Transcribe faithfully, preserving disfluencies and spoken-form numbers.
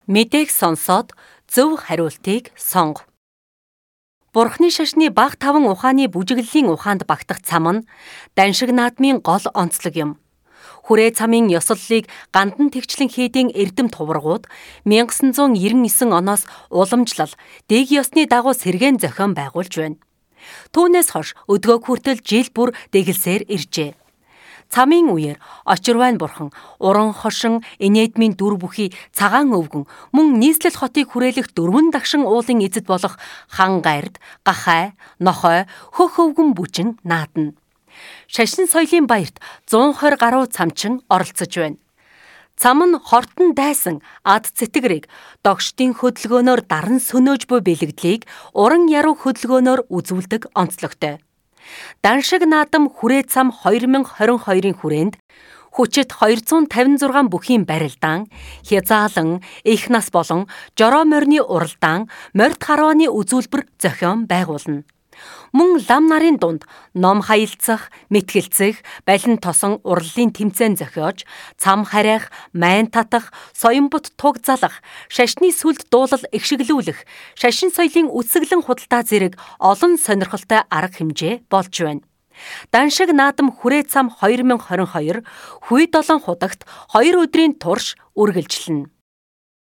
Мэдээг сонсоод зөв хариултыг сонго. Бурхны шашны баг таван ухааны бүжиглэлийн ухаанд багтах цам нь Даншиг наадмын гол онцлог юм. Хүрээ цамын ёслолыг гандан тэгчлэн хийдийн эрдэм туваргууд 천ix девяносто девять оноос уламжлал дэг ёсны дагуу сэргээн зохион байгуулж байна. Түүнээс хойш өдгөө хүртэл жил бүр дэглсээр иржээ. Цамын үеэр очирвайн бурхан уран хошин Энедмийн дүр бүхий цагаан өвгөн мөн нийслэл хотыг хүрээлэх дөрвөн дагшин уулын эзэд болох хан гард, гахай, нохой, хөх өвгөн бүжин наадна. Шашин соёлын баярт зуун хорь гаруй цамчин оролцож байна. Цам нь хортон дайсан ад цэтгэрийг догштын хөдөлгөөнөөр даран сөнөөж буй бэлэгдлийг уран яруу хөдөлгөөнөөр үзүүлдэг онцлогтой. Даншиг наадам хүрээ цам две тысячи двадцать двогийн хүрээнд хүчит двести пятьдесят шесть бүхийн барилдаан, хязаалан, их нас болон жороо морины уралдаан, морьт харвааны үзүүлбэр зохион байгуулна. Мөн лам нарын дунд ном хаялцах, мэтгэлцэх, балин тосон урлалын тэмцээн зохиож, цам харайх, майн татах, соён бут туг залах, шашны сүлд дуулал эгшиглүүлэх, шашин соёлын үсэглэн худалдаа зэрэг олон сонирхолтой арга хэмжээ болж байна. Даншиг наадам хүрээ цам две тысячи двадцать two хүй долоон худагт хоёр өдрийн турш үргэлжилнэ.